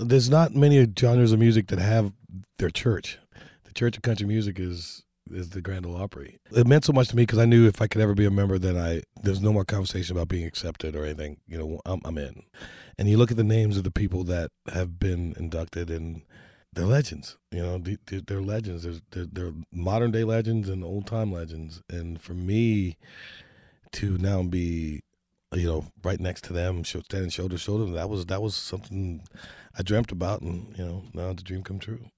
there's not many genres of music that have their church. The Church of Country Music is the Grand Ole Opry. It meant so much to me because I knew if I could ever be a member, then there's no more conversation about being accepted or anything. I'm in. And you look at the names of the people that have been inducted, and they're legends. They're legends. They're modern day legends and old time legends. And for me to now be, right next to them, standing shoulder to shoulder, that was something I dreamt about, and now the dream come true.